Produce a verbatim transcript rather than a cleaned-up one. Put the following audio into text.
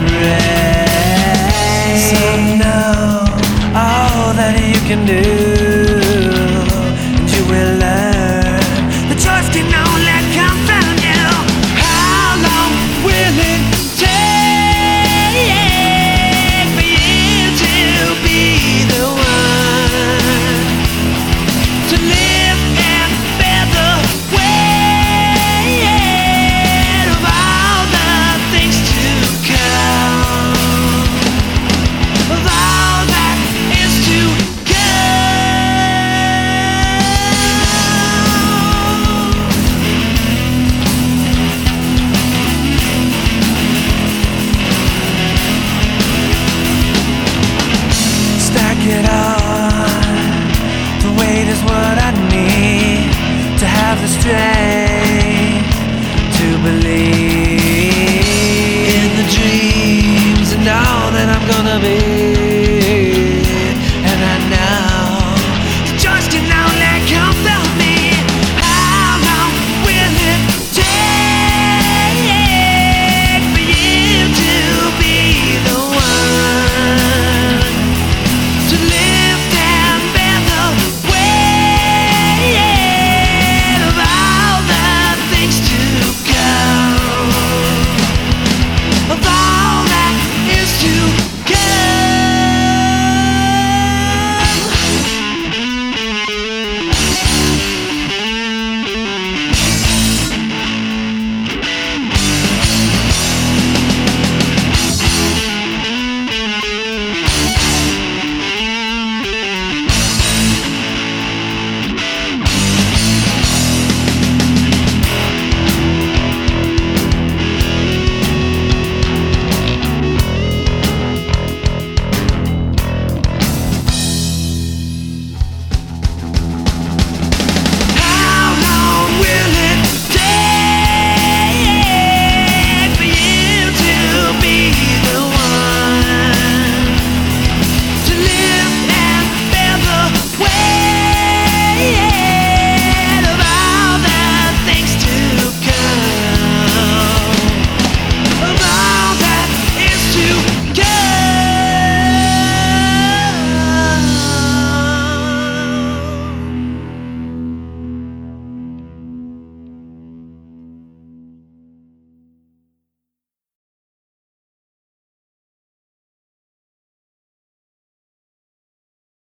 rain. So know all that you can do, and you will learn the choice can only come from you. How long will it take for you to be the one to live and bear the weight of all the things to come, of all that is to stack it on. The weight is what I need to have the strength to believe in the dreams and all that I'm gonna be.